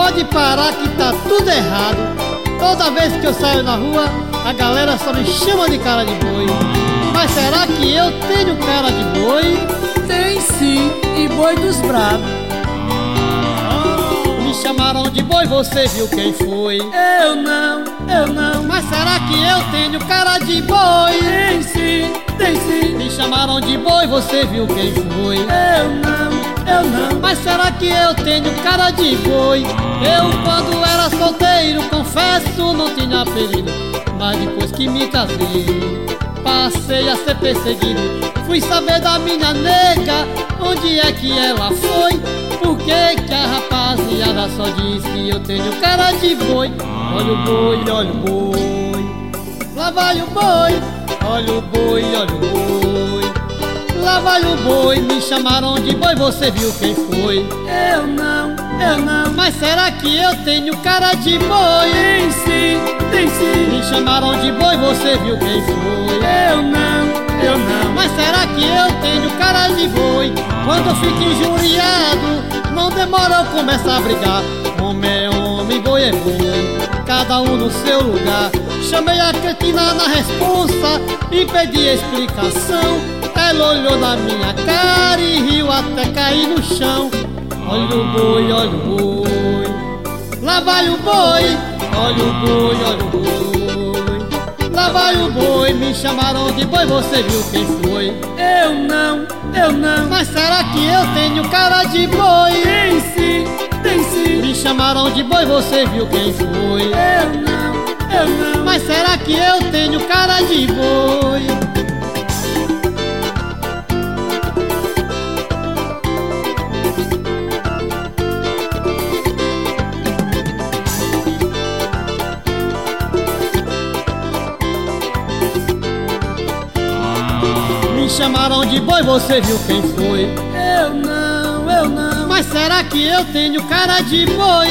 Pode parar que tá tudo errado. Toda vez que eu saio na rua, a galera só me chama de cara de boi. Mas será que eu tenho cara de boi? Tem sim, e boi dos bravos. Me chamaram de boi, você viu quem foi? Eu não. Mas será que eu tenho cara de boi? Tem sim. Me chamaram de boi, você viu quem foi? Eu não. Mas será que eu tenho cara de boi? Eu quando era solteiro, confesso, não tinha apelido. Mas depois que me casei, passei a ser perseguido. Fui saber da minha nega, onde é que ela foi? Por que que a rapaziada só diz que eu tenho cara de boi? Olha o boi, olha o boi, lá vai o boi. Olha o boi, olha o boi, lá vai o boi. Me chamaram de boi, você viu quem foi? Eu não. Mas será que eu tenho cara de boi? Tem sim. Me chamaram de boi, você viu quem foi? Eu não. Mas será que eu tenho cara de boi? Quando eu fico injuriado, não demora, eu começo a brigar. Homem é homem, boi é boi, cada um no seu lugar. Chamei a cretina na responsa e pedi explicação. Ela olhou na minha cara e riu até cair no chão. Olha o boi, olha o boi, lá vai o boi. Olha o boi, olha o boi, lá vai o boi. Me chamaram de boi, você viu quem foi? Eu não. Mas será que eu tenho cara de boi? Tem sim. Me chamaram de boi, você viu quem foi? Eu não. Mas será que eu tenho cara de boi? Me chamaram de boi, você viu quem foi? Eu não. Mas será que eu tenho cara de boi?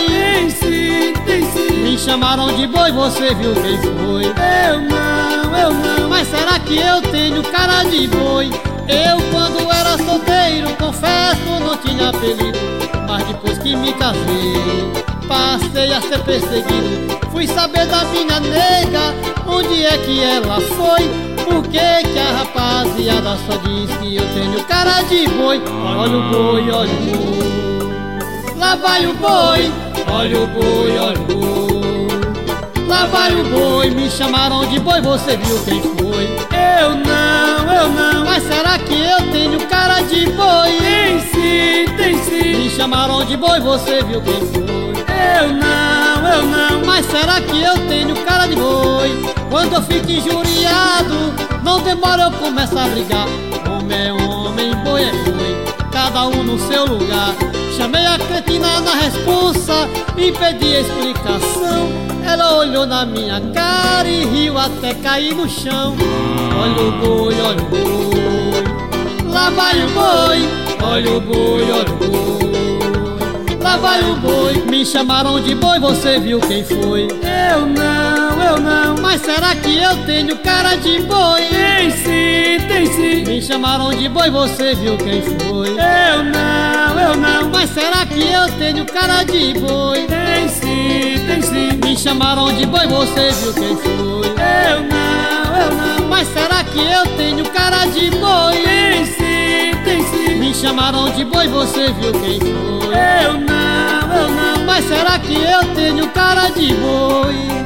Tem sim. Me chamaram de boi, você viu quem foi? Eu não. Mas será que eu tenho cara de boi? Eu quando era solteiro, confesso, não tinha apelido. Mas depois que me casei, passei a ser perseguido. Fui saber da minha nega, onde é que ela foi? Por que que a rapaziada só diz que eu tenho cara de boi? Olha o boi, olha o boi, lá vai o boi. Olha o boi, olha o boi, lá vai o boi. Me chamaram de boi, você viu quem foi? Eu não. Mas será que eu tenho cara de boi? Tem sim. Me chamaram de boi, você viu quem foi? Eu não. Mas será que eu tenho cara de boi? Quando eu fico injuriado, não demora, eu começo a brigar. Homem é homem, boi é boi, cada um no seu lugar. Chamei a cretina na responsa e pedi explicação. Ela olhou na minha cara e riu até cair no chão. Olha o boi, olha o boi, lá vai o boi. Olha o boi, olha o boi, lá vai o boi. Me chamaram de boi, você viu quem foi? Eu não. Mas será que eu tenho cara de boi? Tem sim. Me chamaram de boi, você viu quem foi? Eu não. Mas será que eu tenho cara de boi? Tem sim. Me chamaram de boi, você viu quem foi? Eu não. Mas será que eu tenho cara de boi? Tem sim. Me chamaram de boi, você viu quem foi? Eu não. Mas será que eu tenho cara de boi?